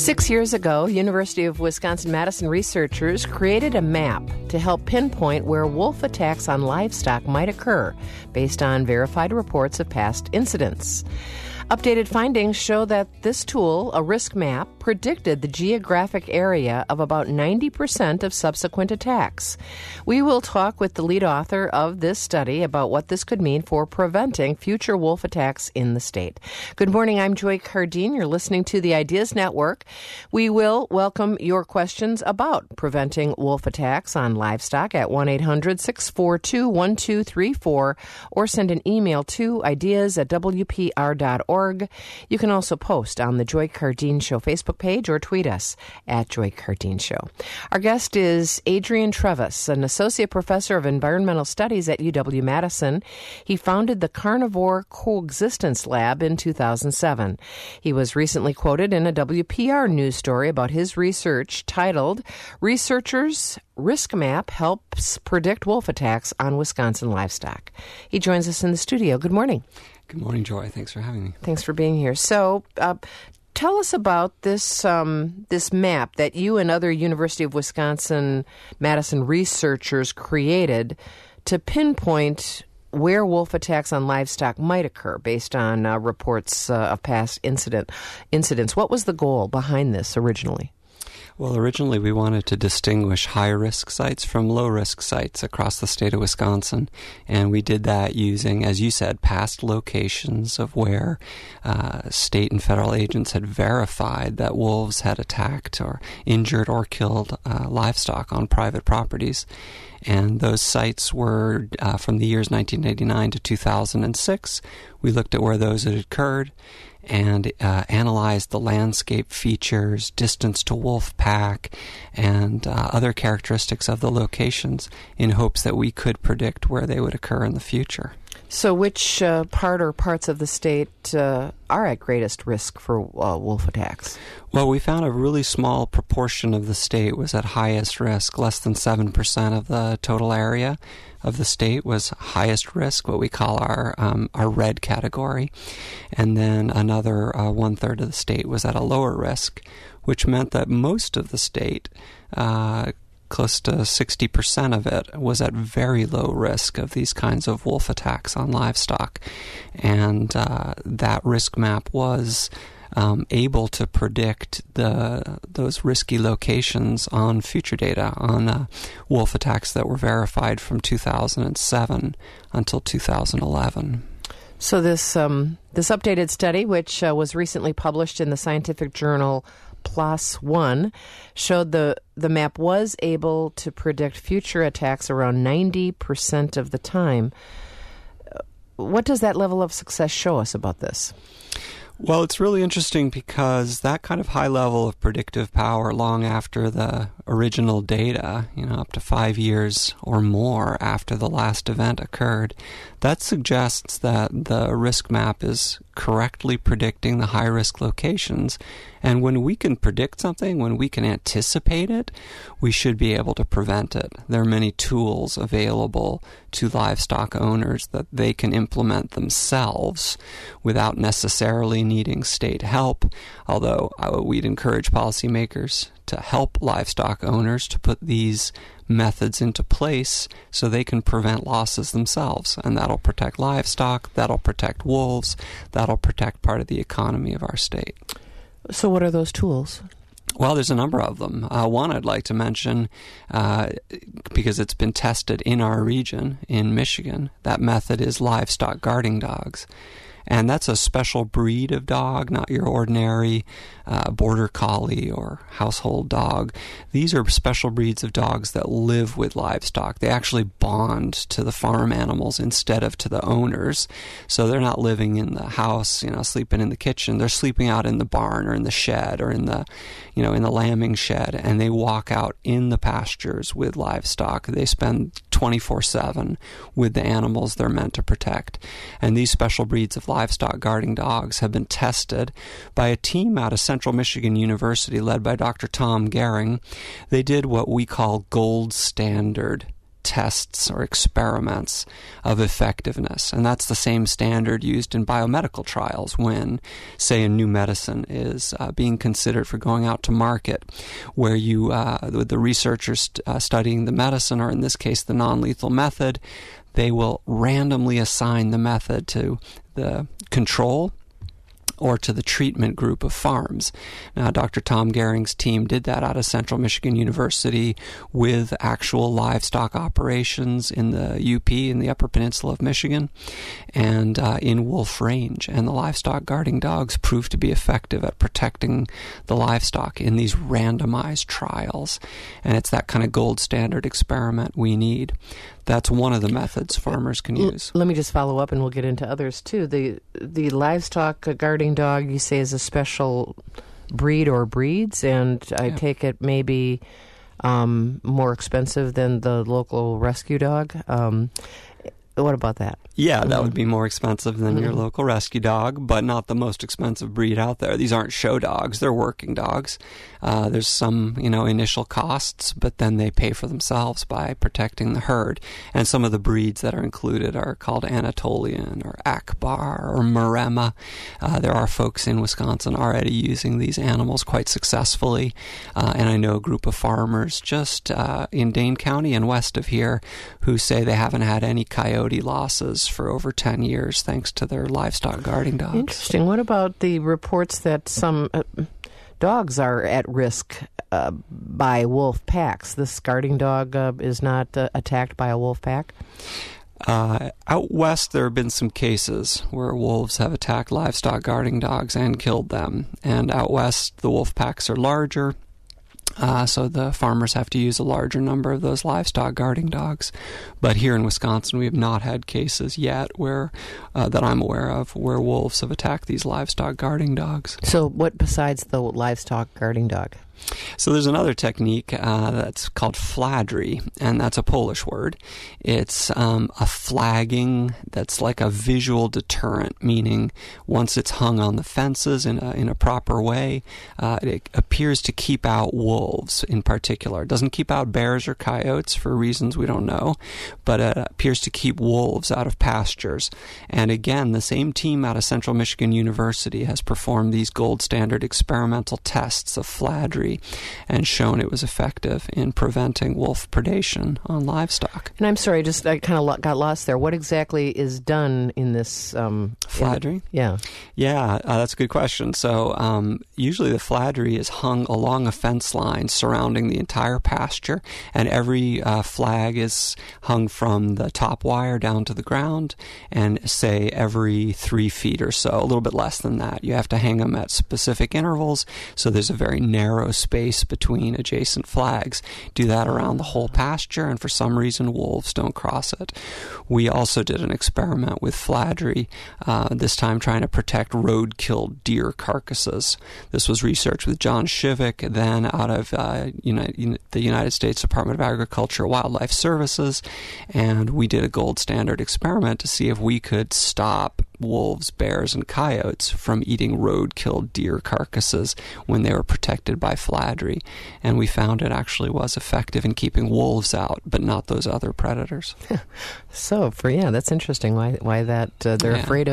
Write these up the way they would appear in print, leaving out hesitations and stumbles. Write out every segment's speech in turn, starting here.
6 years ago, University of Wisconsin-Madison researchers created a map to help pinpoint where wolf attacks on livestock might occur based on verified reports of past incidents. Updated findings show that this tool, a risk map, predicted the geographic area of about 90% of subsequent attacks. We will talk with the lead author of this study about what this could mean for preventing future wolf attacks in the state. Good morning, I'm Joy Cardine. You're listening to the Ideas Network. We will welcome your questions about preventing wolf attacks on livestock at 1-800-642-1234 or send an email to ideas@wpr.org. You can also post on the Joy Cardine Show Facebook page or tweet us at Joy Cardine Show. Our guest is Adrian Trevis, an associate professor of environmental studies at UW-Madison. He founded the Carnivore Coexistence Lab in 2007. He was recently quoted in a WPR news story about his research titled, "Researchers' Risk Map Helps Predict Wolf Attacks on Wisconsin Livestock." He joins us in the studio. Good morning. Good morning, Joy. Thanks for having me. Thanks for being here. So, tell us about this this map that you and other University of Wisconsin-Madison researchers created to pinpoint where wolf attacks on livestock might occur based on reports of past incidents. What was the goal behind this originally? Well, originally we wanted to distinguish high-risk sites from low-risk sites across the state of Wisconsin, and we did that using, as you said, past locations of where state and federal agents had verified that wolves had attacked or injured or killed livestock on private properties. And those sites were from the years 1999 to 2006. We looked at where those had occurred and analyzed the landscape features, distance to wolf pack, and other characteristics of the locations in hopes that we could predict where they would occur in the future. So which part or parts of the state are at greatest risk for wolf attacks? Well, we found a really small proportion of the state was at highest risk. Less than 7% of the total area of the state was highest risk, what we call our red category. And then another one-third of the state was at a lower risk, which meant that most of the state, close to 60% of it, was at very low risk of these kinds of wolf attacks on livestock. And that risk map was able to predict those risky locations on future data on wolf attacks that were verified from 2007 until 2011. So this updated study, which was recently published in the scientific journal PLOS One, showed the map was able to predict future attacks around 90% of the time. What does that level of success show us about this? Well, it's really interesting because that kind of high level of predictive power long after the original data, up to 5 years or more after the last event occurred, that suggests that the risk map is correctly predicting the high-risk locations. And when we can predict something, when we can anticipate it, we should be able to prevent it. There are many tools available to livestock owners that they can implement themselves without necessarily needing state help, although we'd encourage policymakers to help livestock owners to put these methods into place so they can prevent losses themselves. And that'll protect livestock, that'll protect wolves, that'll protect part of the economy of our state. So what are those tools? Well, there's a number of them. One I'd like to mention, because it's been tested in our region, in Michigan, that method is livestock guarding dogs. And that's a special breed of dog, not your ordinary border collie or household dog. These are special breeds of dogs that live with livestock. They actually bond to the farm animals instead of to the owners. So they're not living in the house, sleeping in the kitchen. They're sleeping out in the barn or in the shed or in the lambing shed, and they walk out in the pastures with livestock. They spend 24/7 with the animals they're meant to protect. And these special breeds of livestock guarding dogs have been tested by a team out of Central Michigan University led by Dr. Tom Gehring. They did what we call gold standard tests or experiments of effectiveness. And that's the same standard used in biomedical trials when, say, a new medicine is being considered for going out to market, where you, the researchers studying the medicine, or in this case the non-lethal method, they will randomly assign the method to the control or to the treatment group of farms. Now, Dr. Tom Gehring's team did that out of Central Michigan University with actual livestock operations in the UP, in the Upper Peninsula of Michigan, and in Wolf Range. And the livestock guarding dogs proved to be effective at protecting the livestock in these randomized trials. And it's that kind of gold standard experiment we need. That's one of the methods farmers can use. Let me just follow up, and we'll get into others too. The livestock guarding dog, you say, is a special breed or breeds, and I take it maybe more expensive than the local rescue dog. What about that? Yeah, that would be more expensive than your local rescue dog, but not the most expensive breed out there. These aren't show dogs. They're working dogs. There's some, initial costs, but then they pay for themselves by protecting the herd. And some of the breeds that are included are called Anatolian or Akbar or Maremma. There are folks in Wisconsin already using these animals quite successfully. And I know a group of farmers just in Dane County and west of here who say they haven't had any coyote losses for over 10 years thanks to their livestock guarding dogs. Interesting. What about the reports that some dogs are at risk by wolf packs? This guarding dog is not attacked by a wolf pack? Out west, there have been some cases where wolves have attacked livestock guarding dogs and killed them. And out west, the wolf packs are larger. So the farmers have to use a larger number of those livestock guarding dogs. But here in Wisconsin, we have not had cases yet where that I'm aware of where wolves have attacked these livestock guarding dogs. So what besides the livestock guarding dog? So there's another technique that's called fladry, and that's a Polish word. It's a flagging that's like a visual deterrent, meaning once it's hung on the fences in a proper way, it appears to keep out wolves in particular. It doesn't keep out bears or coyotes for reasons we don't know, but it appears to keep wolves out of pastures. And again, the same team out of Central Michigan University has performed these gold standard experimental tests of fladry and shown it was effective in preventing wolf predation on livestock. And I'm sorry, I kind of got lost there. What exactly is done in this? Fladry? Yeah, that's a good question. So usually the fladry is hung along a fence line surrounding the entire pasture, and every flag is hung from the top wire down to the ground, and say every 3 feet or so, a little bit less than that. You have to hang them at specific intervals, so there's a very narrow space between adjacent flags. Do that around the whole pasture, and for some reason wolves don't cross it. We also did an experiment with fladry, this time trying to protect road-killed deer carcasses. This was research with John Shivik, then out of the United States Department of Agriculture and Wildlife Services, and we did a gold standard experiment to see if we could stop wolves, bears, and coyotes from eating road-killed deer carcasses when they were protected by fladry. And we found it actually was effective in keeping wolves out, but not those other predators. So, that's interesting. Why that they're afraid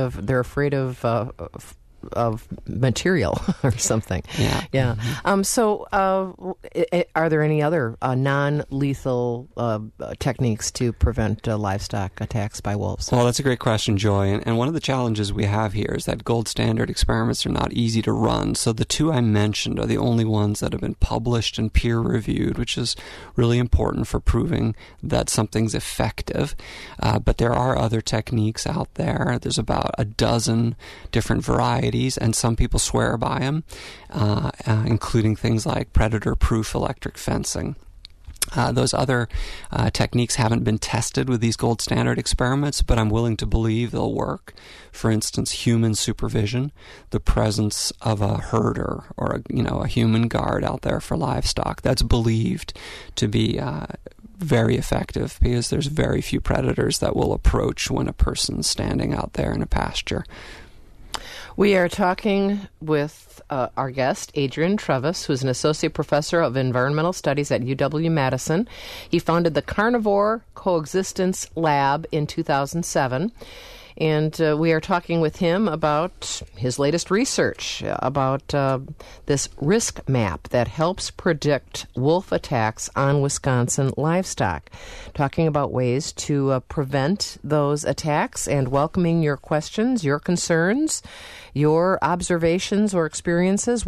of material or something. Yeah. Mm-hmm. So are there any other non-lethal techniques to prevent livestock attacks by wolves? Well, that's a great question, Joy. And one of the challenges we have here is that gold standard experiments are not easy to run. So the two I mentioned are the only ones that have been published and peer-reviewed, which is really important for proving that something's effective. But there are other techniques out there. There's about a dozen different varieties, and some people swear by them, including things like predator-proof electric fencing. Those other techniques haven't been tested with these gold standard experiments, but I'm willing to believe they'll work. For instance, human supervision, the presence of a herder or a human guard out there for livestock, that's believed to be very effective because there's very few predators that will approach when a person's standing out there in a pasture. We are talking with our guest, Adrian Trevis, who's an associate professor of environmental studies at UW-Madison. He founded the Carnivore Coexistence Lab in 2007. And we are talking with him about his latest research about this risk map that helps predict wolf attacks on Wisconsin livestock. Talking about ways to prevent those attacks and welcoming your questions, your concerns, your observations or experiences.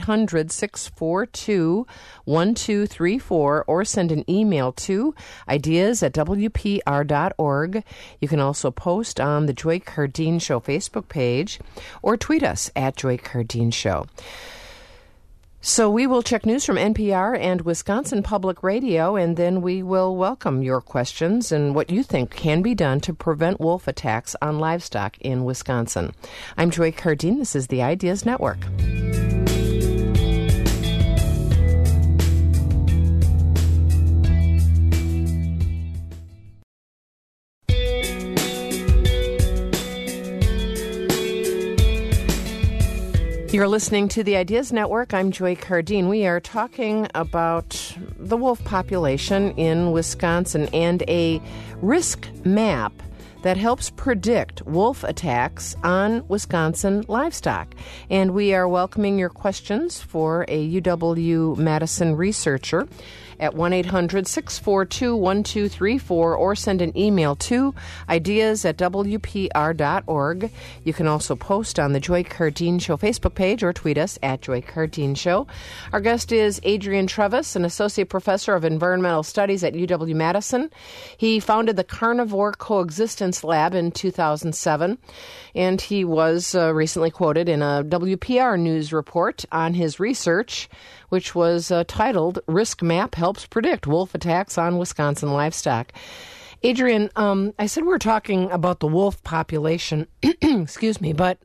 1-800-642-1234 or send an email to ideas@wpr.org. You can also post on the Joy Cardeen Show Facebook page or tweet us at Joy Cardeen Show. So we will check news from NPR and Wisconsin Public Radio, and then we will welcome your questions and what you think can be done to prevent wolf attacks on livestock in Wisconsin. I'm Joy Cardeen. This is the Ideas Network. You're listening to the Ideas Network. I'm Joy Cardeen. We are talking about the wolf population in Wisconsin and a risk map that helps predict wolf attacks on Wisconsin livestock. And we are welcoming your questions for a UW-Madison researcher at 1-800-642-1234 or send an email to ideas@wpr.org. You can also post on the Joy Cardeen Show Facebook page or tweet us at Joy Cardeen Show. Our guest is Adrian Trevis, an associate professor of environmental studies at UW-Madison. He founded the Carnivore Coexistence Lab in 2007, and he was recently quoted in a WPR News report on his research, which was titled, Risk Map Helps Predict Wolf Attacks on Wisconsin Livestock. Adrian, I said we were talking about the wolf population, excuse me, but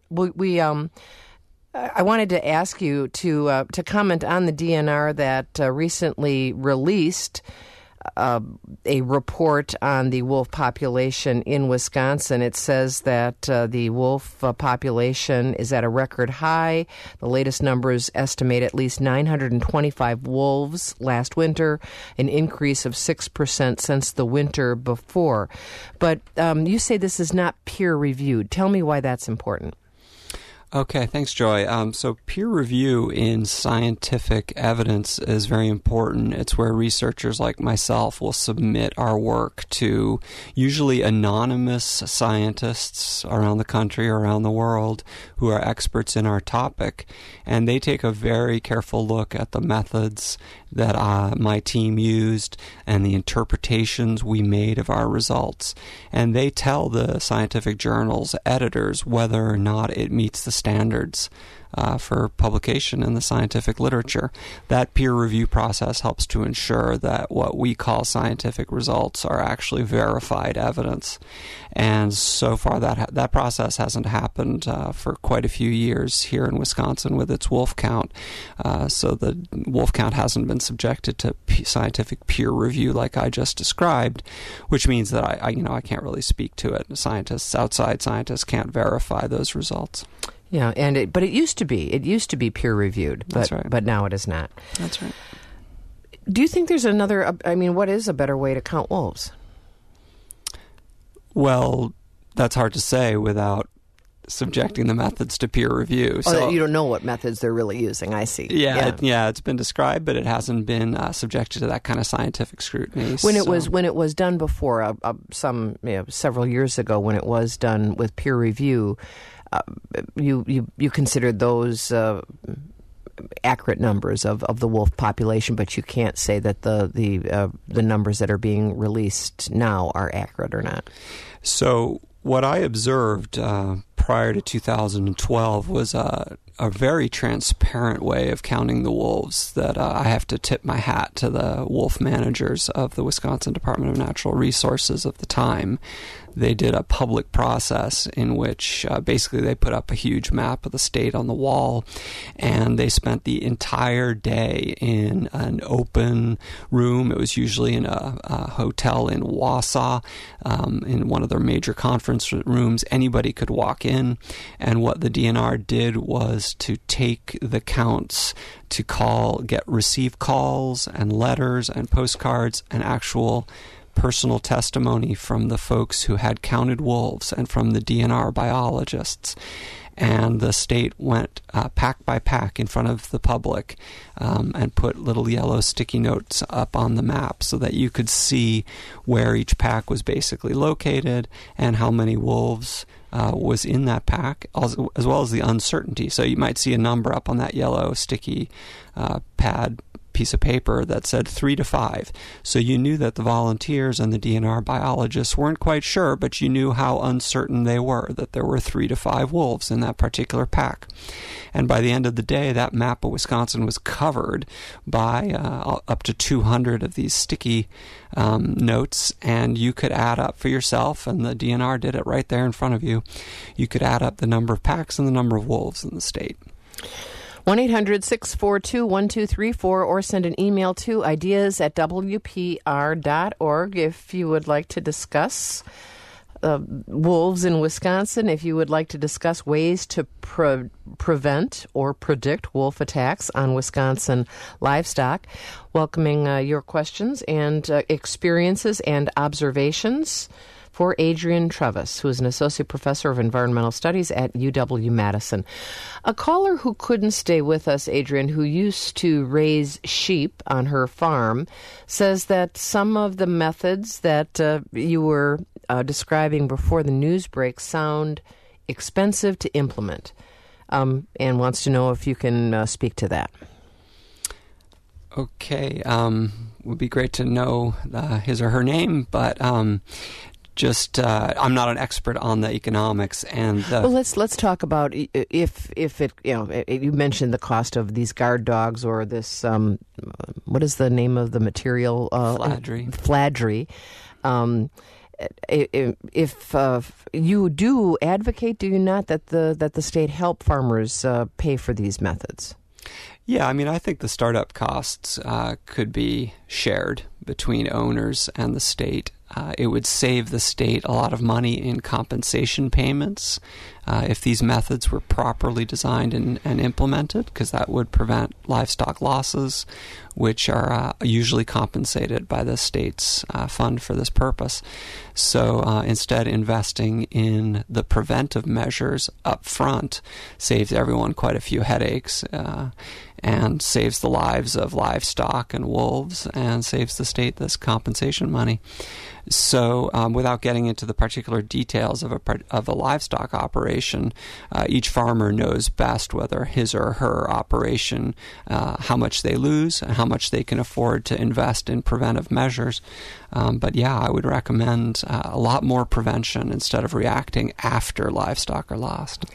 I wanted to ask you to comment on the DNR that recently released a report on the wolf population in Wisconsin. It says that the wolf population is at a record high. The latest numbers estimate at least 925 wolves last winter, an increase of 6% since the winter before. But you say this is not peer-reviewed. Tell me why that's important. Okay, thanks, Joy. So peer review in scientific evidence is very important. It's where researchers like myself will submit our work to usually anonymous scientists around the country, around the world, who are experts in our topic. And they take a very careful look at the methods that my team used and the interpretations we made of our results. And they tell the scientific journals' editors whether or not it meets the standards for publication in the scientific literature. That peer review process helps to ensure that what we call scientific results are actually verified evidence. And so far that process hasn't happened for quite a few years here in Wisconsin with its wolf count. So the wolf count hasn't been subjected to scientific peer review like I just described, which means that I can't really speak to it. Outside scientists can't verify those results. Yeah, but it used to be peer reviewed, but, That's right. But now it is not. That's right. Do you think there's what is a better way to count wolves? Well, that's hard to say without subjecting the methods to peer review. So you don't know what methods they're really using. I see. Yeah, it's been described, but it hasn't been subjected to that kind of scientific scrutiny. When it was done before, several years ago, when it was done with peer review, you considered those accurate numbers of the wolf population, but you can't say that the numbers that are being released now are accurate or not. So what I observed prior to 2012 was a very transparent way of counting the wolves that I have to tip my hat to the wolf managers of the Wisconsin Department of Natural Resources of the time. they did a public process in which basically they put up a huge map of the state on the wall, and they spent the entire day in an open room. It was usually in a hotel in Wausau, in one of their major conference rooms. Anybody could walk in, and what the DNR did was to take the counts, to receive calls and letters and postcards and actual personal testimony from the folks who had counted wolves and from the DNR biologists. And the state went pack by pack in front of the public and put little yellow sticky notes up on the map so that you could see where each pack was basically located and how many wolves was in that pack, as well as the uncertainty. So you might see a number up on that yellow sticky pad piece of paper that said 3 to 5. So you knew that the volunteers and the DNR biologists weren't quite sure, but you knew how uncertain they were, that there were 3 to 5 wolves in that particular pack. And by the end of the day, that map of Wisconsin was covered by up to 200 of these sticky notes, and you could add up for yourself, and the DNR did it right there in front of you. You could add up the number of packs and the number of wolves in the state. 1-800-642-1234 or send an email to ideas@wpr.org if you would like to discuss wolves in Wisconsin, if you would like to discuss ways to prevent or predict wolf attacks on Wisconsin livestock. Welcoming your questions and experiences and observations for Adrian Trevis, who is an associate professor of environmental studies at UW-Madison. A caller who couldn't stay with us, Adrian, who used to raise sheep on her farm, says that some of the methods that you were describing before the news break sound expensive to implement, and wants to know if you can speak to that. Okay. Would be great to know his or her name, but I'm not an expert on the economics and. Well, let's talk about if it you mentioned the cost of these guard dogs or this what is the name of the material? Fladry. If you do advocate, do you not, that the state help farmers pay for these methods? Yeah, I mean, I think the startup costs could be shared between owners and the state. It would save the state a lot of money in compensation payments if these methods were properly designed and implemented, because that would prevent livestock losses, which are usually compensated by the state's fund for this purpose. So instead, investing in the preventive measures up front saves everyone quite a few headaches and saves the lives of livestock and wolves and saves the state this compensation money. So without getting into the particular details of a livestock operation, each farmer knows best whether his or her operation, how much they lose and how much they can afford to invest in preventive measures. But yeah, I would recommend a lot more prevention instead of reacting after livestock are lost.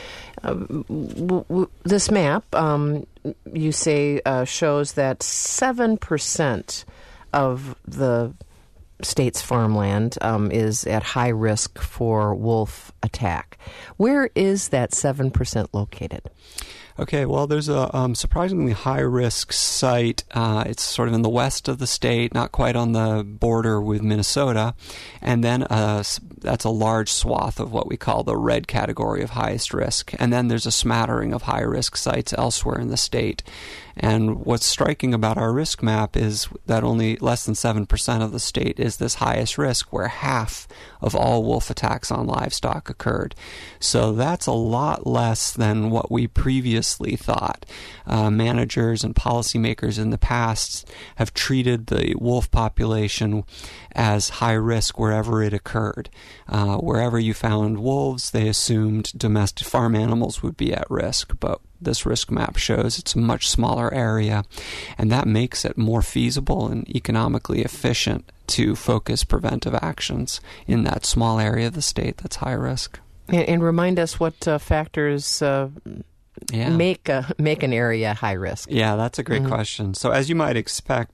This map, you say, shows that 7% of the state's farmland is at high risk for wolf attack. Where is that 7% located? Okay, well, there's a surprisingly high-risk site. It's sort of in the west of the state, not quite on the border with Minnesota. And then that's a large swath of what we call the red category of highest risk. And then there's a smattering of high-risk sites elsewhere in the state. And what's striking about our risk map is that only less than 7% of the state is this highest risk, where half of all wolf attacks on livestock occurred. So that's a lot less than what we previously thought. Managers and policymakers in the past have treated the wolf population as high risk wherever it occurred. Wherever you found wolves, they assumed domestic farm animals would be at risk, but this risk map shows it's a much smaller area, and that makes it more feasible and economically efficient to focus preventive actions in that small area of the state that's high risk. And remind us what factors make an area high risk. Yeah, that's a great question. So as you might expect,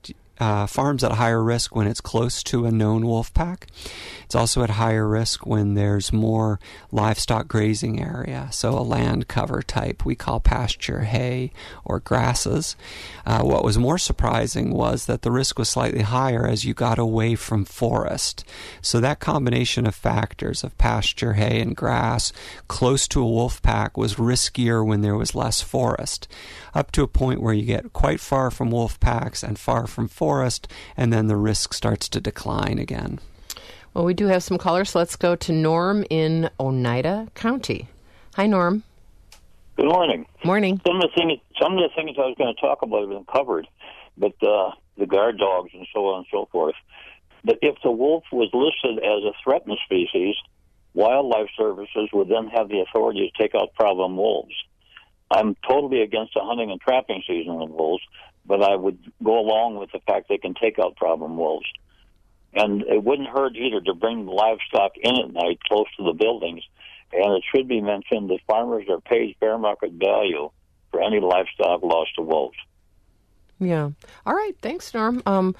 farms at higher risk when it's close to a known wolf pack. It's also at higher risk when there's more livestock grazing area, so a land cover type we call pasture, hay, or grasses. What was more surprising was that the risk was slightly higher as you got away from forest. So that combination of factors of pasture, hay, and grass close to a wolf pack was riskier when there was less forest, up to a point where you get quite far from wolf packs and far from forest, and then the risk starts to decline again. Well, we do have some callers. So let's go to Norm in Oneida County. Hi, Norm. Good morning. Morning. Some of the things I was going to talk about have been covered, but the guard dogs and so on and so forth. But if the wolf was listed as a threatened species, Wildlife Services would then have the authority to take out problem wolves. I'm totally against the hunting and trapping season of wolves, but I would go along with the fact they can take out problem wolves. And it wouldn't hurt either to bring livestock in at night close to the buildings. And it should be mentioned that farmers are paid fair market value for any livestock lost to wolves. Yeah. All right. Thanks, Norm.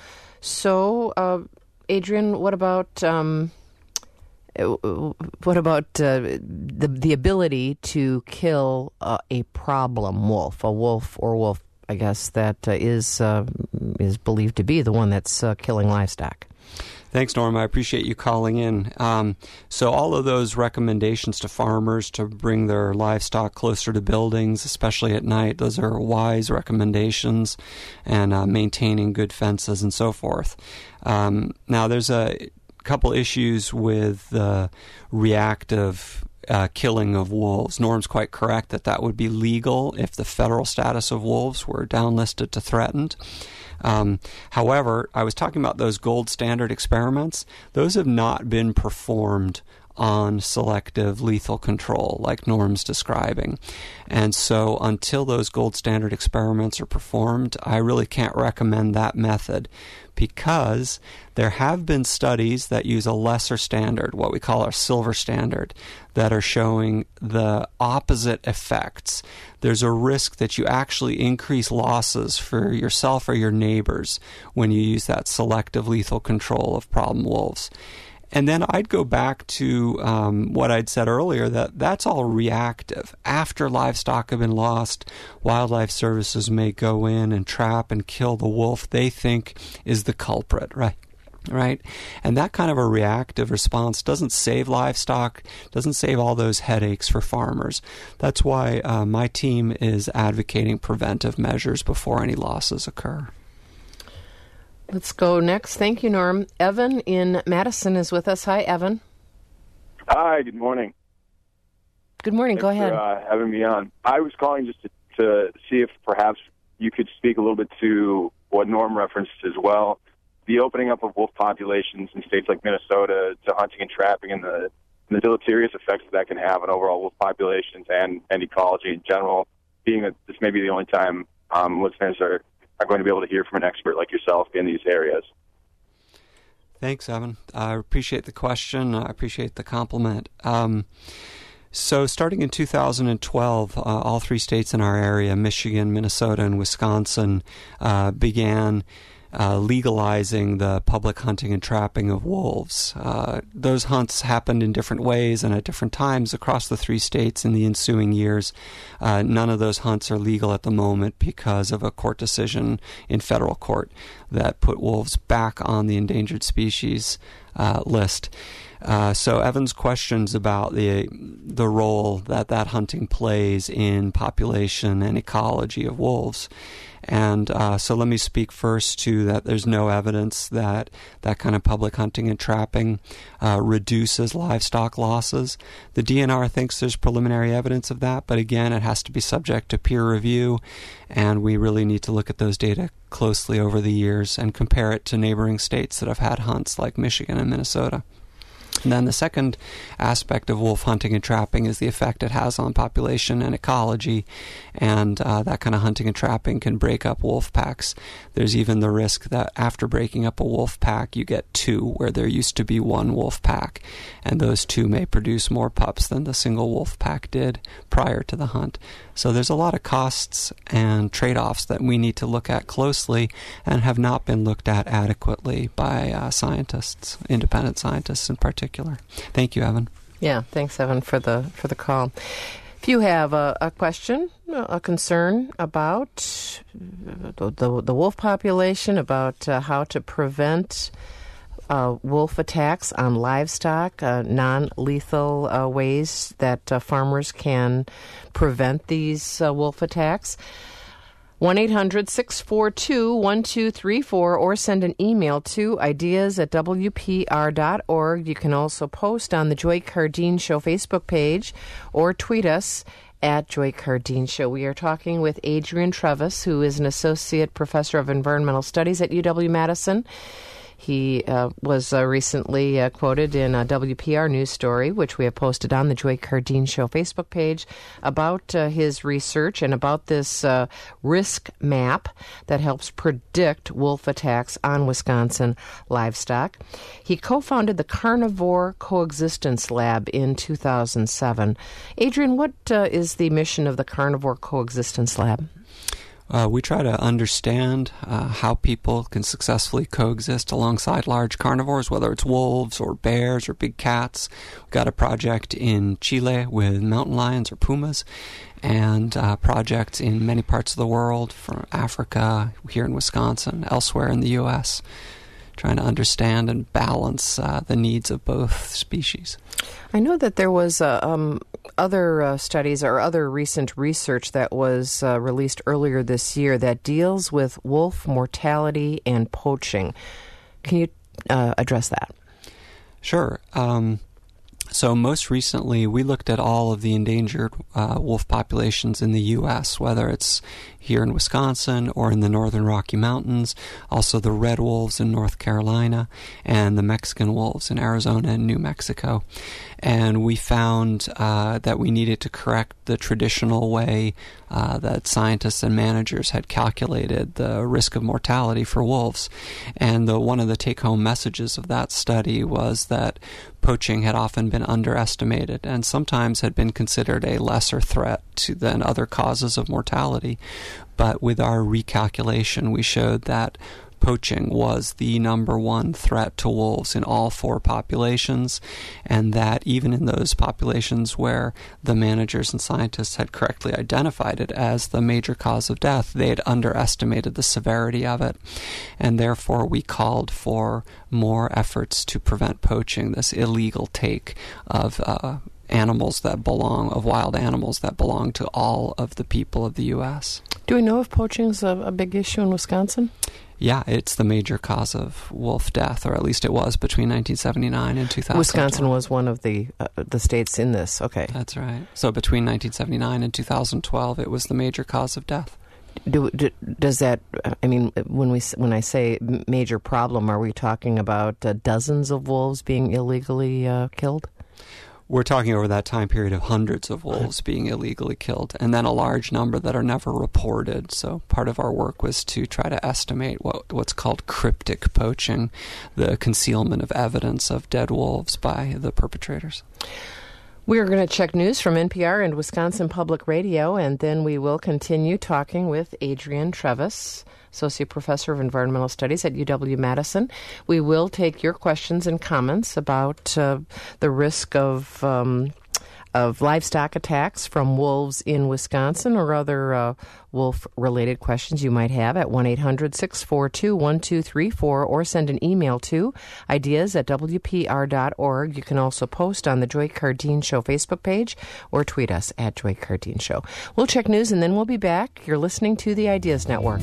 Adrian, what about the ability to kill a problem wolf, I guess, that is believed to be the one that's killing livestock? Thanks, Norm. I appreciate you calling in. So all of those recommendations to farmers to bring their livestock closer to buildings, especially at night, those are wise recommendations, and maintaining good fences and so forth. Now, there's a couple issues with the reactive killing of wolves. Norm's quite correct that would be legal if the federal status of wolves were downlisted to threatened. However, I was talking about those gold standard experiments. Those have not been performed on selective lethal control like Norm's describing. And so until those gold standard experiments are performed, I really can't recommend that method, because there have been studies that use a lesser standard, what we call our silver standard, that are showing the opposite effects. There's a risk that you actually increase losses for yourself or your neighbors when you use that selective lethal control of problem wolves. And then I'd go back to what I'd said earlier, that's all reactive. After livestock have been lost, Wildlife Services may go in and trap and kill the wolf they think is the culprit, right? And that kind of a reactive response doesn't save livestock, doesn't save all those headaches for farmers. That's why my team is advocating preventive measures before any losses occur. Let's go next. Thank you, Norm. Evan in Madison is with us. Hi, Evan. Hi, good morning. Good morning. Go ahead. Thanks for having me on. I was calling just to see if perhaps you could speak a little bit to what Norm referenced as well, the opening up of wolf populations in states like Minnesota to hunting and trapping, and the deleterious effects that can have on overall wolf populations and ecology in general, being that this may be the only time listeners are going to be able to hear from an expert like yourself in these areas. Thanks, Evan. I appreciate the question. I appreciate the compliment. So starting in 2012, all three states in our area, Michigan, Minnesota, and Wisconsin, began legalizing the public hunting and trapping of wolves. Those hunts happened in different ways and at different times across the three states in the ensuing years. None of those hunts are legal at the moment because of a court decision in federal court that put wolves back on the endangered species list. So Evan's questions about the role that hunting plays in population and ecology of wolves. And so let me speak first to that there's no evidence that kind of public hunting and trapping reduces livestock losses. The DNR thinks there's preliminary evidence of that, but again, it has to be subject to peer review, and we really need to look at those data closely over the years and compare it to neighboring states that have had hunts like Michigan and Minnesota. And then the second aspect of wolf hunting and trapping is the effect it has on population and ecology, and that kind of hunting and trapping can break up wolf packs. There's even the risk that after breaking up a wolf pack, you get two where there used to be one wolf pack, and those two may produce more pups than the single wolf pack did prior to the hunt. So there's a lot of costs and trade-offs that we need to look at closely and have not been looked at adequately by scientists, independent scientists in particular. Thank you, Evan. Yeah, thanks, Evan, for the call. If you have a question, a concern about the wolf population, about how to prevent wolf attacks on livestock, non-lethal ways that farmers can prevent these wolf attacks, 1-800-642-1234, or send an email to ideas@wpr.org. You can also post on the Joy Cardeen Show Facebook page or tweet us at Joy Cardeen Show. We are talking with Adrian Trevis, who is an associate professor of environmental studies at UW-Madison. He was recently quoted in a WPR news story, which we have posted on the Joy Cardeen Show Facebook page, about his research and about this risk map that helps predict wolf attacks on Wisconsin livestock. He co-founded the Carnivore Coexistence Lab in 2007. Adrian, what is the mission of the Carnivore Coexistence Lab? We try to understand how people can successfully coexist alongside large carnivores, whether it's wolves or bears or big cats. We've got a project in Chile with mountain lions or pumas, and projects in many parts of the world, from Africa, here in Wisconsin, elsewhere in the U.S., trying to understand and balance the needs of both species. I know that there was other studies or other recent research that was released earlier this year that deals with wolf mortality and poaching. Can you address that? Sure. So most recently, we looked at all of the endangered wolf populations in the U.S., whether it's here in Wisconsin or in the northern Rocky Mountains, also the red wolves in North Carolina, and the Mexican wolves in Arizona and New Mexico. And we found that we needed to correct the traditional way that scientists and managers had calculated the risk of mortality for wolves. And one of the take-home messages of that study was that poaching had often been underestimated and sometimes had been considered a lesser threat than other causes of mortality. But with our recalculation, we showed that poaching was the number one threat to wolves in all four populations, and that even in those populations where the managers and scientists had correctly identified it as the major cause of death, they had underestimated the severity of it, and therefore we called for more efforts to prevent poaching, this illegal take of wild animals that belong to all of the people of the U.S. Do we know if poaching is a big issue in Wisconsin? Yeah, it's the major cause of wolf death, or at least it was between 1979 and 2012. Wisconsin was one of the states in this. Okay, that's right. So between 1979 and 2012, it was the major cause of death. Does that? I mean, when I say major problem, are we talking about dozens of wolves being illegally killed? We're talking over that time period of hundreds of wolves being illegally killed, and then a large number that are never reported. So part of our work was to try to estimate what's called cryptic poaching, the concealment of evidence of dead wolves by the perpetrators. We are going to check news from NPR and Wisconsin Public Radio, and then we will continue talking with Adrian Trevis, Associate Professor of Environmental Studies at UW-Madison. We will take your questions and comments about the risk of livestock attacks from wolves in Wisconsin, or other wolf-related questions you might have at 1-800-642-1234, or send an email to ideas@wpr.org. You can also post on the Joy Cardeen Show Facebook page or tweet us at Joy Cardeen Show. We'll check news and then we'll be back. You're listening to the Ideas Network.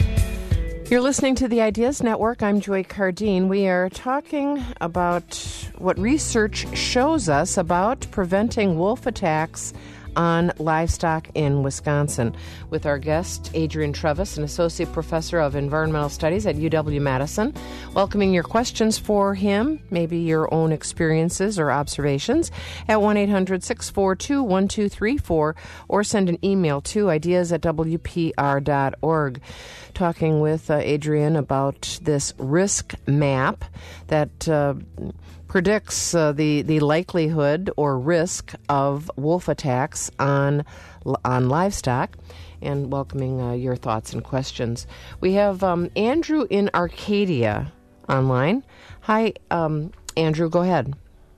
You're listening to the Ideas Network. I'm Joy Cardeen. We are talking about what research shows us about preventing wolf attacks on livestock in Wisconsin with our guest, Adrian Trevis, an associate professor of environmental studies at UW-Madison. Welcoming your questions for him, maybe your own experiences or observations, at 1-800-642-1234, or send an email to ideas@wpr.org. Talking with Adrian about this risk map that predicts the likelihood or risk of wolf attacks on livestock, and welcoming your thoughts and questions. We have Andrew in Arcadia online. Hi, Andrew, go ahead.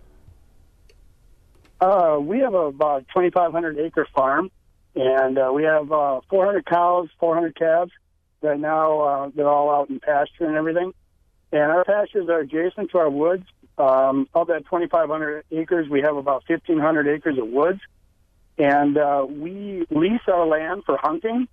We have about 2,500 acre farm, and we have 400 cows, 400 calves. Right now, they're all out in pasture and everything. And our pastures are adjacent to our woods. Of that 2,500 acres, we have about 1,500 acres of woods. And we lease our land for hunting.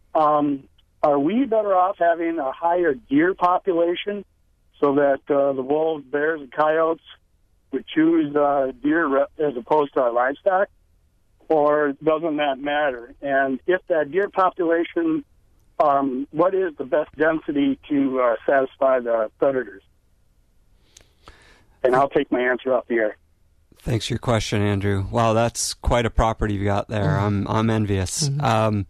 Are we better off having a higher deer population so that the wolves, bears, and coyotes would choose deer as opposed to our livestock? Or doesn't that matter? And if that deer population, what is the best density to satisfy the predators? And I'll take my answer off the air. Thanks for your question, Andrew. Wow, that's quite a property you got there. Mm-hmm. I'm envious. Mm-hmm.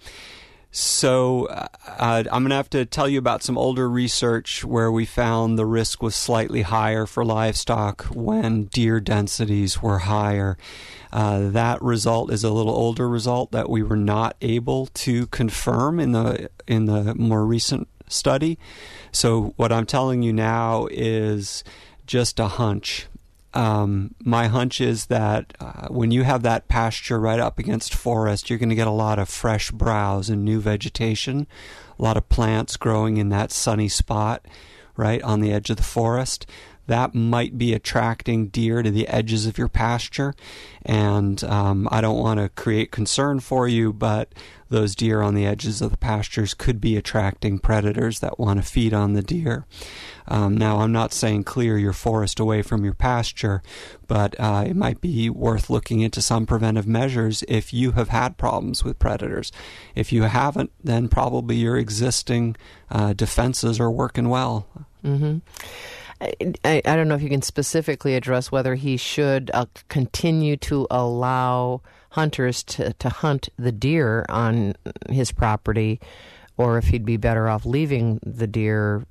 So I'm going to have to tell you about some older research where we found the risk was slightly higher for livestock when deer densities were higher. That result is a little older result that we were not able to confirm in the more recent study. So what I'm telling you now is just a hunch. My hunch is that when you have that pasture right up against forest, you're going to get a lot of fresh browse and new vegetation, a lot of plants growing in that sunny spot right on the edge of the forest. That might be attracting deer to the edges of your pasture, and I don't want to create concern for you, but those deer on the edges of the pastures could be attracting predators that want to feed on the deer. Now, I'm not saying clear your forest away from your pasture, but it might be worth looking into some preventive measures if you have had problems with predators. If you haven't, then probably your existing defenses are working well. Mm-hmm. I don't know if you can specifically address whether he should continue to allow hunters to hunt the deer on his property, or if he'd be better off leaving the deer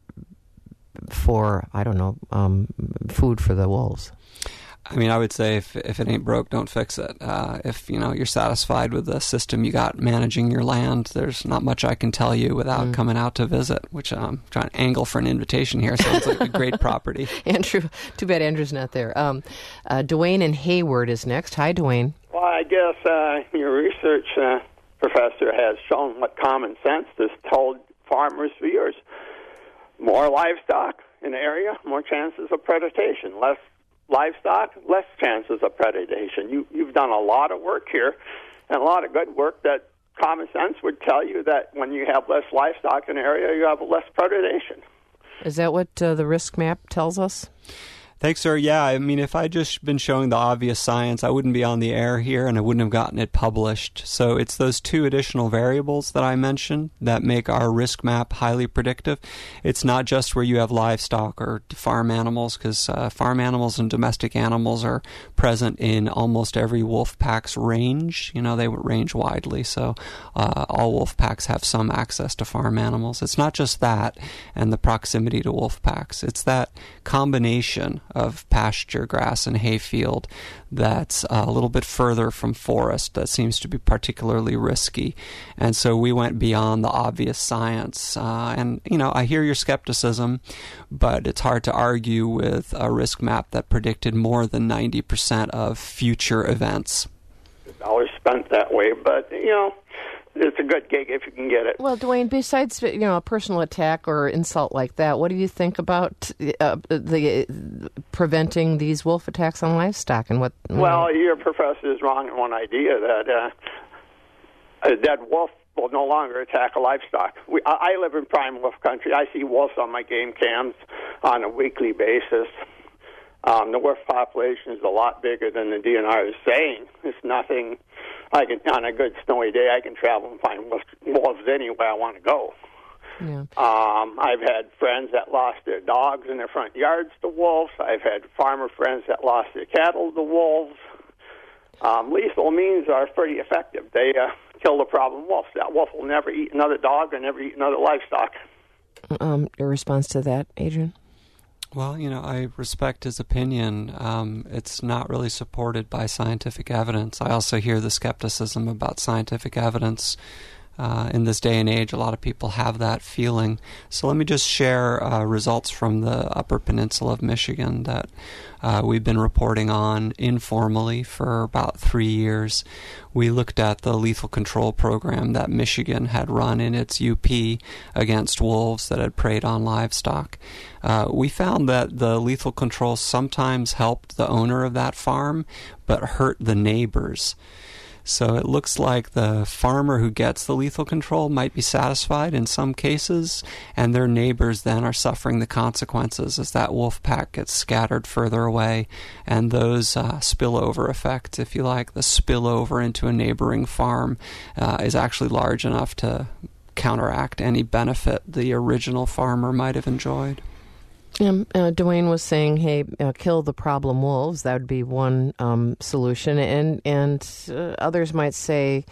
for, I don't know, food for the wolves. I mean, I would say if it ain't broke, don't fix it. If you're satisfied with the system you got managing your land, there's not much I can tell you without coming out to visit, which I'm trying to angle for an invitation here. Sounds like a great property. Andrew, too bad Andrew's not there. Dwayne in Hayward is next. Hi, Dwayne. Well, I guess your research professor has shown what common sense has told farmers for years. More livestock in the area, more chances of predation. Less livestock, less chances of predation. You've done a lot of work here, and a lot of good work that common sense would tell you that when you have less livestock in an area, you have less predation. Is that what the risk map tells us? Thanks, sir. Yeah, I mean, if I'd just been showing the obvious science, I wouldn't be on the air here and I wouldn't have gotten it published. So it's those two additional variables that I mentioned that make our risk map highly predictive. It's not just where you have livestock or farm animals, because farm animals and domestic animals are present in almost every wolf pack's range. They would range widely, so all wolf packs have some access to farm animals. It's not just that and the proximity to wolf packs. It's that combination of pasture, grass, and hayfield that's a little bit further from forest that seems to be particularly risky. And so we went beyond the obvious science. And I hear your skepticism, but it's hard to argue with a risk map that predicted more than 90% of future events. Dollars spent that way, but, it's a good gig if you can get it. Well, Dwayne, besides a personal attack or insult like that, what do you think about preventing these wolf attacks on livestock? And what? Well, your professor is wrong in one idea that a dead wolf will no longer attack a livestock. I live in prime wolf country. I see wolves on my game cams on a weekly basis. The wolf population is a lot bigger than the DNR is saying. It's nothing. On a good snowy day, I can travel and find wolves anywhere I want to go. Yeah. I've had friends that lost their dogs in their front yards to wolves. I've had farmer friends that lost their cattle to wolves. Lethal means are pretty effective. They kill the problem wolf. That wolf will never eat another dog or never eat another livestock. Your response to that, Adrian? Well, I respect his opinion. It's not really supported by scientific evidence. I also hear the skepticism about scientific evidence. In this day and age, a lot of people have that feeling. So let me just share results from the Upper Peninsula of Michigan that we've been reporting on informally for about 3 years. We looked at the lethal control program that Michigan had run in its UP against wolves that had preyed on livestock. We found that the lethal control sometimes helped the owner of that farm, but hurt the neighbors. So it looks like the farmer who gets the lethal control might be satisfied in some cases, and their neighbors then are suffering the consequences as that wolf pack gets scattered further away, and those spillover effects, if you like, the spillover into a neighboring farm is actually large enough to counteract any benefit the original farmer might have enjoyed. Dwayne was saying, hey, kill the problem wolves. That would be one solution. And others might say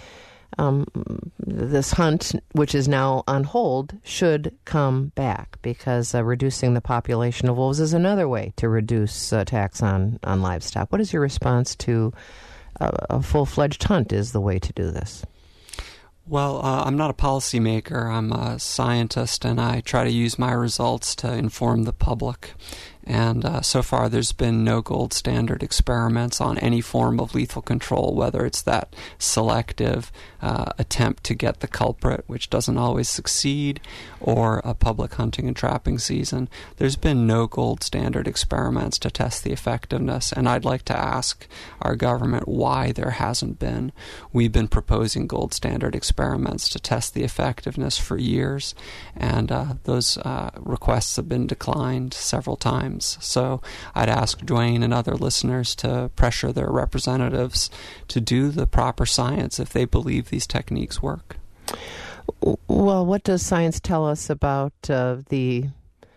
this hunt, which is now on hold, should come back because reducing the population of wolves is another way to reduce attacks on livestock. What is your response to a full-fledged hunt is the way to do this? Well, I'm not a policymaker. I'm a scientist, and I try to use my results to inform the public. And so far, there's been no gold standard experiments on any form of lethal control, whether it's that selective attempt to get the culprit, which doesn't always succeed, or a public hunting and trapping season. There's been no gold standard experiments to test the effectiveness, and I'd like to ask our government why there hasn't been. We've been proposing gold standard experiments to test the effectiveness for years, and those requests have been declined several times. So I'd ask Dwayne and other listeners to pressure their representatives to do the proper science if they believe these techniques work. Well, what does science tell us about the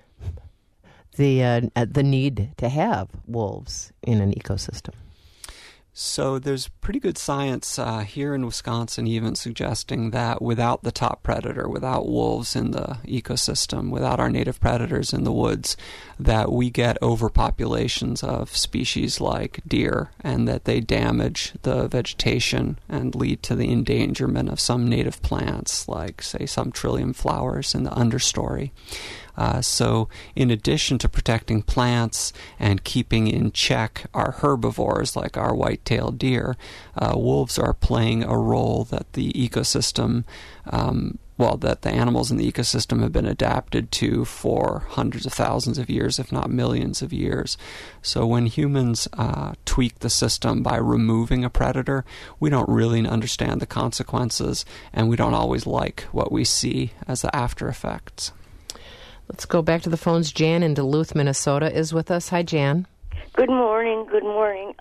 need to have wolves in an ecosystem? So there's pretty good science here in Wisconsin even suggesting that without the top predator, without wolves in the ecosystem, without our native predators in the woods, that we get overpopulations of species like deer, and that they damage the vegetation and lead to the endangerment of some native plants, like, say, some trillium flowers in the understory. So in addition to protecting plants and keeping in check our herbivores like our white-tailed deer, wolves are playing a role that the ecosystem, that the animals in the ecosystem have been adapted to for hundreds of thousands of years, if not millions of years. So when humans tweak the system by removing a predator, we don't really understand the consequences, and we don't always like what we see as the after effects. Let's go back to the phones. Jan in Duluth, Minnesota is with us. Hi, Jan. Good morning. Good morning.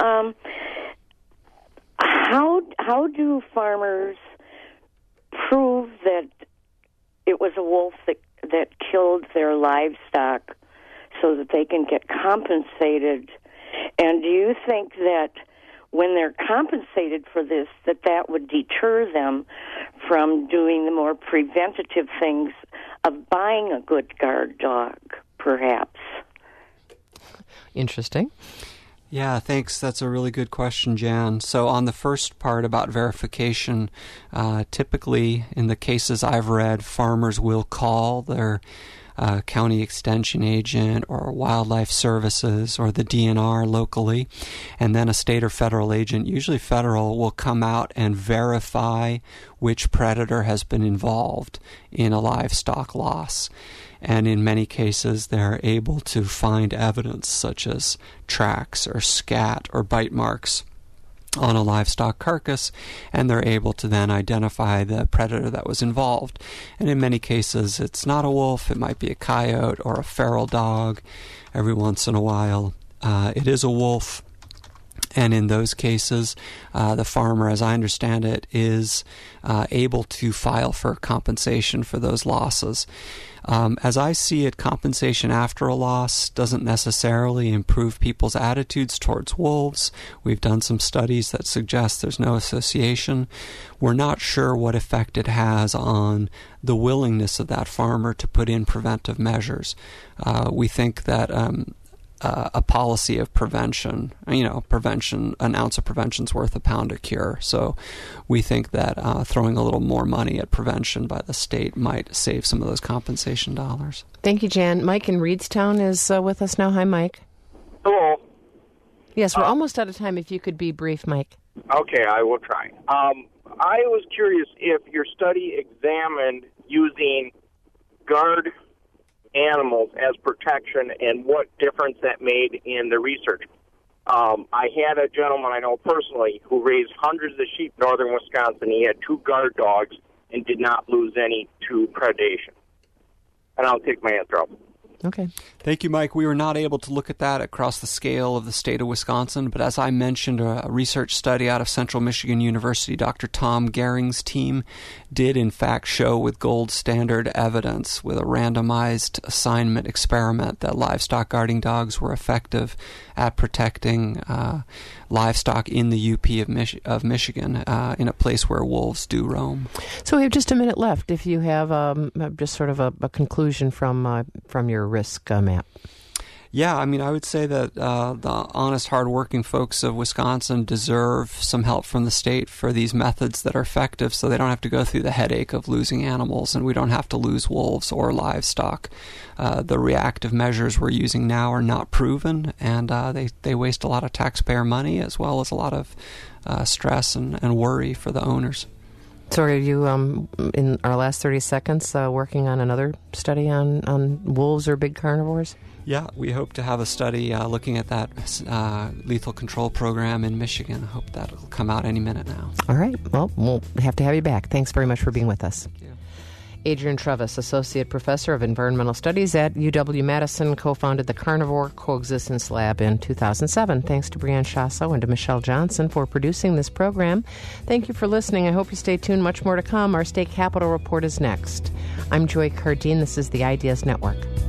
How do farmers prove that it was a wolf that killed their livestock so that they can get compensated? And do you think that when they're compensated for this, that would deter them from doing the more preventative things of buying a good guard dog, perhaps? Interesting. Yeah, thanks. That's a really good question, Jan. So on the first part about verification, typically in the cases I've read, farmers will call their county extension agent or wildlife services or the DNR locally, and then a state or federal agent, usually federal, will come out and verify which predator has been involved in a livestock loss. And in many cases, they're able to find evidence such as tracks or scat or bite marks on a livestock carcass, and they're able to then identify the predator that was involved. And in many cases, it's not a wolf, it might be a coyote or a feral dog. Every once in a while, it is a wolf. And in those cases, the farmer, as I understand it, is able to file for compensation for those losses. As I see it, compensation after a loss doesn't necessarily improve people's attitudes towards wolves. We've done some studies that suggest there's no association. We're not sure what effect it has on the willingness of that farmer to put in preventive measures. We think that a policy of prevention, an ounce of prevention's worth a pound of cure. So we think that throwing a little more money at prevention by the state might save some of those compensation dollars. Thank you, Jan. Mike in Reedstown is with us now. Hi, Mike. Hello. Yes, we're almost out of time. If you could be brief, Mike. Okay, I will try. I was curious if your study examined using guard animals as protection and what difference that made in the research. I had a gentleman I know personally who raised hundreds of sheep in northern Wisconsin. He had 2 guard dogs and did not lose any to predation. And I'll take my answer off. Okay. Thank you, Mike. We were not able to look at that across the scale of the state of Wisconsin, but as I mentioned, a research study out of Central Michigan University, Dr. Tom Gehring's team did in fact show with gold standard evidence with a randomized assignment experiment that livestock guarding dogs were effective at protecting livestock in the UP of Michigan, in a place where wolves do roam. So we have just a minute left. If you have just sort of a conclusion from your risk map. Yeah, I mean, I would say that the honest, hardworking folks of Wisconsin deserve some help from the state for these methods that are effective so they don't have to go through the headache of losing animals, and we don't have to lose wolves or livestock. The reactive measures we're using now are not proven, and they waste a lot of taxpayer money as well as a lot of stress and worry for the owners. So are you, in our last 30 seconds, working on another study on wolves or big carnivores? Yeah, we hope to have a study looking at that lethal control program in Michigan. I hope that'll come out any minute now. All right. Well, we'll have to have you back. Thanks very much for being with us. Thank you. Adrian Trevis, Associate Professor of Environmental Studies at UW-Madison, co-founded the Carnivore Coexistence Lab in 2007. Thanks to Brianne Shasso and to Michelle Johnson for producing this program. Thank you for listening. I hope you stay tuned. Much more to come. Our State Capitol Report is next. I'm Joy Cardine. This is the Ideas Network.